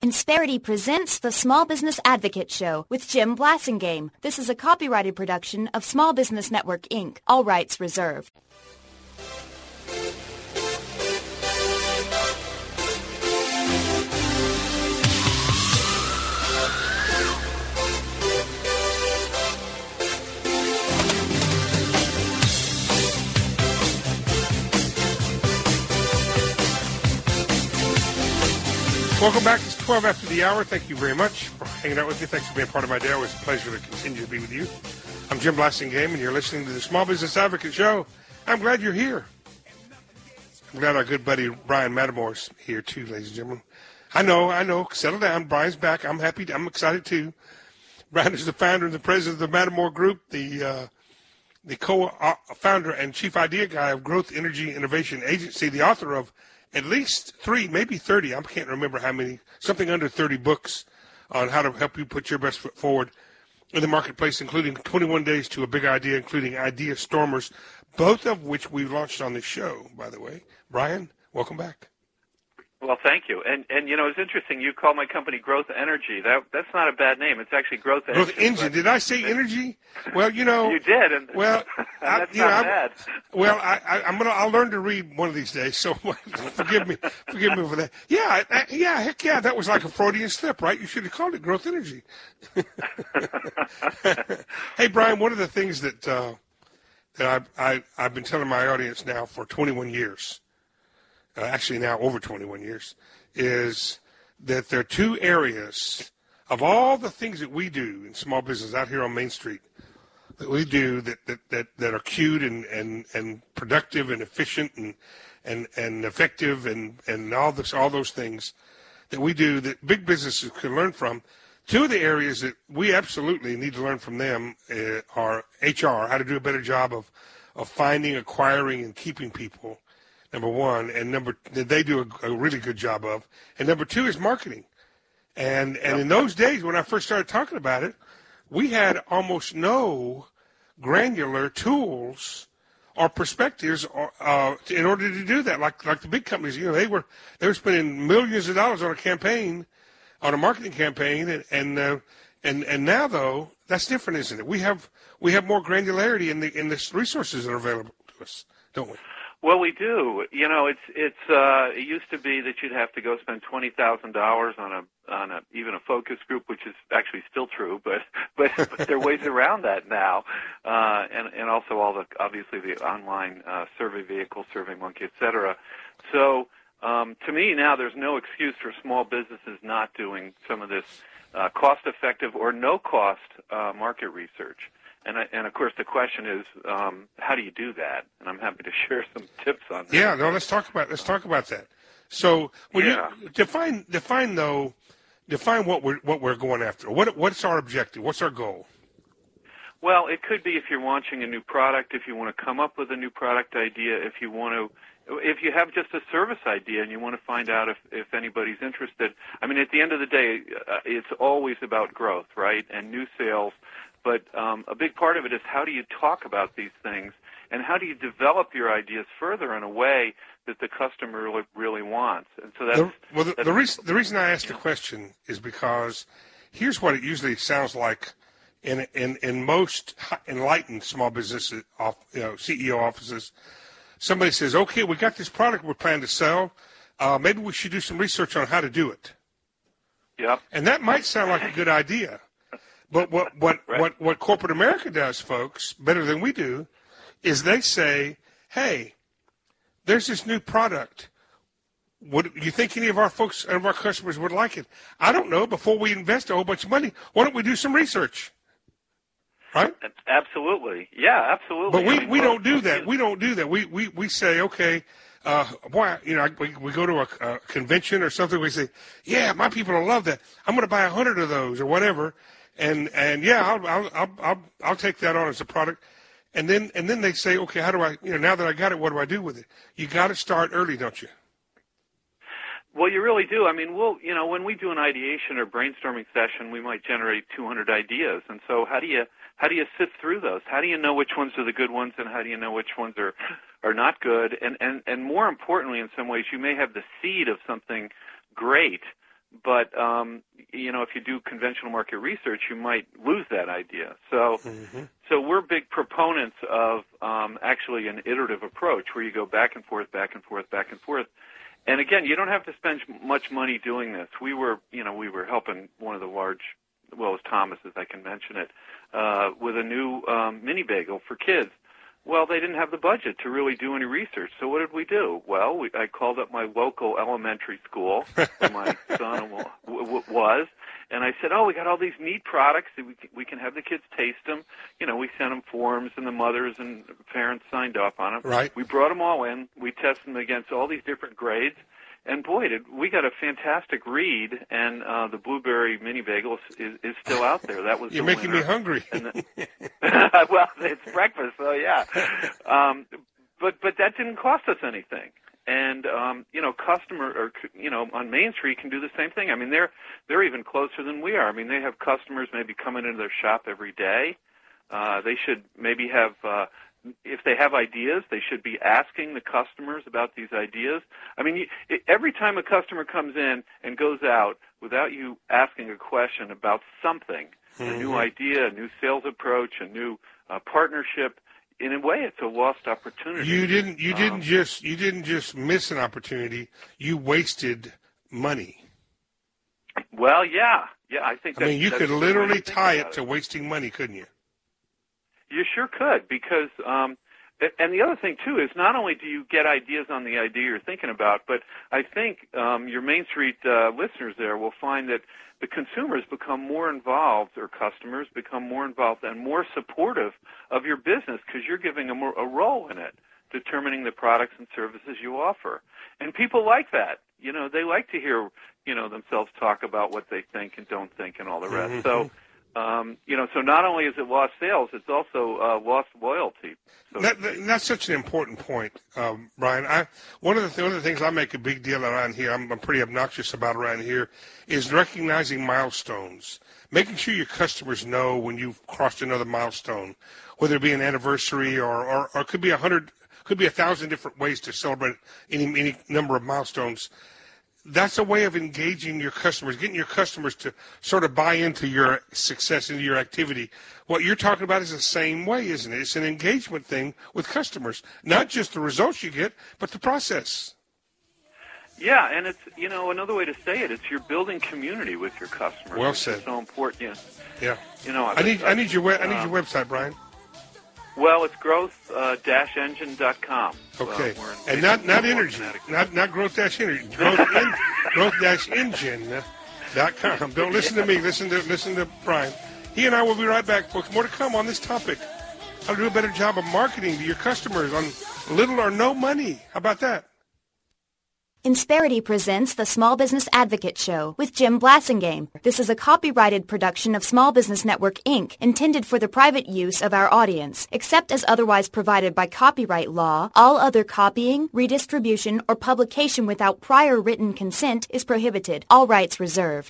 Insperity presents the Small Business Advocate Show with Jim Blasingame. This is a copyrighted production of Small Business Network, Inc., all rights reserved. Welcome back. It's 12 after the hour. Thank you very much for hanging out with me. Thanks for being part of my day. Always a pleasure to continue to be with you. I'm Jim Blasingame, and you're listening to the Small Business Advocate Show. I'm glad you're here. I'm glad our good buddy Brian Mattamore's here too, ladies and gentlemen. I know. Settle down. Brian's back. I'm happy. I'm excited too. Brian is the founder and the president of the Mattamore Group, the co-founder and chief idea guy of Growth Energy Innovation Agency, the author of at least 3, maybe 30, I can't remember how many, something under 30 books on how to help you put your best foot forward in the marketplace, including 21 Days to a Big Idea, including Idea Stormers, both of which we launched on this show, by the way. Brian, welcome back. Well, thank you. And you know, it's interesting. You call my company Growth Energy. That's not a bad name. It's actually Growth Energy. Growth Engine. Did I say energy? Well, you know. You did. And well, that's not bad. Well, I'll learn to read one of these days. So forgive me for that. Yeah, heck yeah. That was like a Freudian slip, right? You should have called it Growth Energy. Hey, Brian. One of the things that I've been telling my audience now for 21 years. Actually now over 21 years, is that there are 2 areas of all the things that we do in small business out here on Main Street that we do that are cute and productive and efficient and effective and all those things that we do that big businesses can learn from. 2 of the areas that we absolutely need to learn from them are HR, how to do a better job of finding, acquiring, and keeping people. Number 1, and they do a really good job of. And number 2 is marketing. And in those days when I first started talking about it, we had almost no granular tools or perspectives in order to do that. Like the big companies, you know, they were spending millions of dollars on a marketing campaign, and now though that's different, isn't it? We have more granularity in the resources that are available to us, don't we? Well, we do. You know, it used to be that you'd have to go spend $20,000 on even a focus group, which is actually still true, but there are ways around that now, and also obviously the online survey vehicle, SurveyMonkey, et cetera. So to me now, there's no excuse for small businesses not doing some of this cost-effective or no-cost market research. And of course, the question is, how do you do that? And I'm happy to share some tips on that. Yeah, no, let's talk about that. So, when you define what we're going after. What's our objective? What's our goal? Well, it could be if you're launching a new product, if you want to come up with a new product idea, if you have just a service idea and you want to find out if anybody's interested. I mean, at the end of the day, it's always about growth, right? And new sales. But a big part of it is how do you talk about these things, and how do you develop your ideas further in a way that the customer really wants? And so the reason I asked the question is because here's what it usually sounds like in most enlightened small businesses, CEO offices. Somebody says, "Okay, we got this product we're planning to sell. Maybe we should do some research on how to do it." Yep. And that might sound like a good idea. But what corporate America does, folks, better than we do, is they say, "Hey, there's this new product. Would you think any of our folks and of our customers would like it? I don't know. Before we invest a whole bunch of money, why don't we do some research?" Right? Absolutely. Yeah, absolutely. But we don't do that. We don't do that. We say, okay, we go to a convention or something. We say, "Yeah, my people will love that. I'm going to buy 100 of those or whatever." And yeah, I'll take that on as a product, and then they say, okay, how do I, now that I got it, what do I do with it? You got to start early, don't you? Well, you really do. I mean, when we do an ideation or brainstorming session, we might generate 200 ideas, and so how do you sift through those? How do you know which ones are the good ones, and how do you know which ones are not good? And more importantly, in some ways, you may have the seed of something great But if you do conventional market research, you might lose that idea. So we're big proponents of actually an iterative approach where you go back and forth, back and forth, back and forth. And again, you don't have to spend much money doing this. We were helping one of the large, it was Thomas's, I can mention it, with a new mini bagel for kids. Well, they didn't have the budget to really do any research. So what did we do? Well, I called up my local elementary school where my son was, and I said, we got all these neat products. We can have the kids taste them. We sent them forms, and the mothers and parents signed up on them. Right. We brought them all in. We tested them against all these different grades. And boy, we got a fantastic read, and the blueberry mini bagel is still out there. That was You're the making winner. me hungry. Well, it's breakfast, so yeah. But that didn't cost us anything. And customer on Main Street can do the same thing. I mean, they're even closer than we are. I mean, they have customers maybe coming into their shop every day. They should maybe have. If they have ideas, they should be asking the customers about these ideas. I mean, every time a customer comes in and goes out without you asking a question about something, a new idea, a new sales approach, a new partnership, in a way, it's a lost opportunity. You didn't just miss an opportunity. You wasted money. Well, yeah. I think. You could literally tie it to wasting money, couldn't you? You sure could, because, and the other thing, too, is not only do you get ideas on the idea you're thinking about, but I think your Main Street listeners there will find that the consumers become more involved, or customers become more involved and more supportive of your business because you're giving them a role in it, determining the products and services you offer. And people like that. They like to hear, themselves talk about what they think and don't think and all the rest. So, so not only is it lost sales, it's also lost loyalty. So that's such an important point, Brian. One of the things I make a big deal around here, I'm pretty obnoxious about around here, is recognizing milestones, making sure your customers know when you've crossed another milestone, whether it be an anniversary or it could be 100, could be 1,000 different ways to celebrate any number of milestones. That's a way of engaging your customers, getting your customers to sort of buy into your success, into your activity. What you're talking about is the same way, isn't it? It's an engagement thing with customers, not just the results you get, but the process. Yeah, and it's, another way to say it, it's you're building community with your customers. Well said. It's so important. Yeah. I need your website, Brian. Well, it's growth-engine.com. Okay, and not energy, not growth-energy, growth-engine.com. Don't listen to me. Listen to Brian. He and I will be right back, folks. More to come on this topic: how to do a better job of marketing to your customers on little or no money. How about that? Insperity presents the Small Business Advocate Show with Jim Blasingame. This is a copyrighted production of Small Business Network, Inc., intended for the private use of our audience. Except as otherwise provided by copyright law, all other copying, redistribution, or publication without prior written consent is prohibited. All rights reserved.